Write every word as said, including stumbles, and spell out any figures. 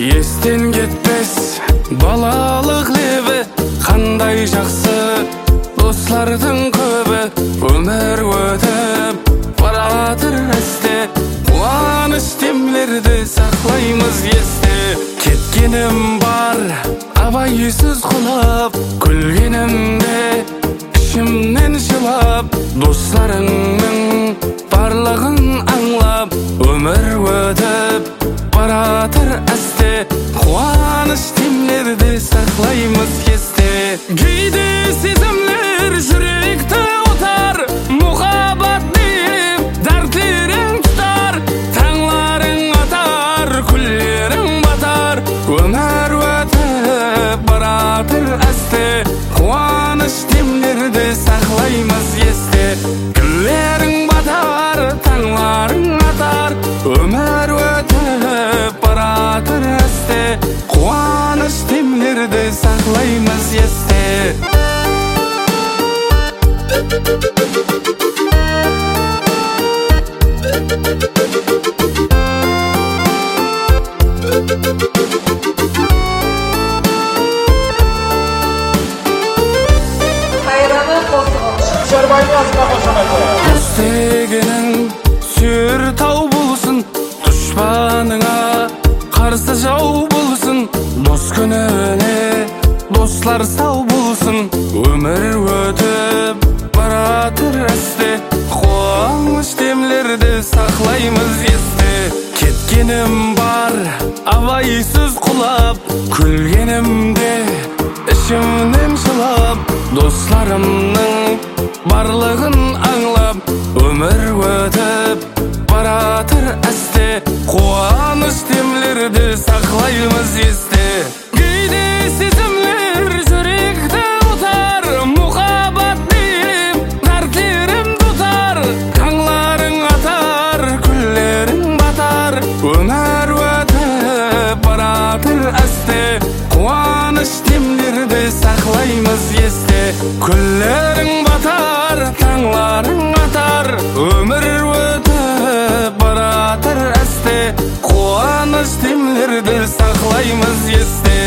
естен кетпес балалық лебі, қандай жақсы достардың көбі. Өмір өтіп баратыр әсте, қуаныш демлерді сақлаймыз есте. Кеткенім бар абайсыз құлап, күлгенімде ішімнен жылап, достарыңның барлығын аңлап. Өмір өтіп баратыр әсте, қуаныш демлерді сақлаймыз есте. Кейде сезімлер жүректі отар, мұхаббат деп дәртлерің тұтар. Таңларың атар, күллерің батар. Өмір өтіп баратыр әсте, қуаныш демлерді сақлаймыз есте. Күллерің батар, таңларың атар. Өмір өтіп баратыр әсте, қуаныш демлерді сақлаймыз есте. Дос дегенің сүйер тау болсын, дұшпаныңа қарсы жау болсын. Дос күніне достар сау болсын. Өмір өтіп баратыр әсте, қуаныш демлерді сақлаймыз есте. Кеткенім бар абайсыз құлап, күлгенімде ішімнен жылап, достарымның барлығын аңлап. Өмір өтіп баратыр әсте, қуаныш демлерді сақлаймыз есте. Кейде сезімлер жүректі отар, мұхаббат деп дәртлерім тұтар. Таңларың атар, күллерің батар. Өмір өтіп баратыр әсте, қуаныш демлерді сақлаймыз есте. Күллерің батар, таңларың атар. Өмір өтіп баратыр әсте, қуаныш демлерді сақлаймыз есте.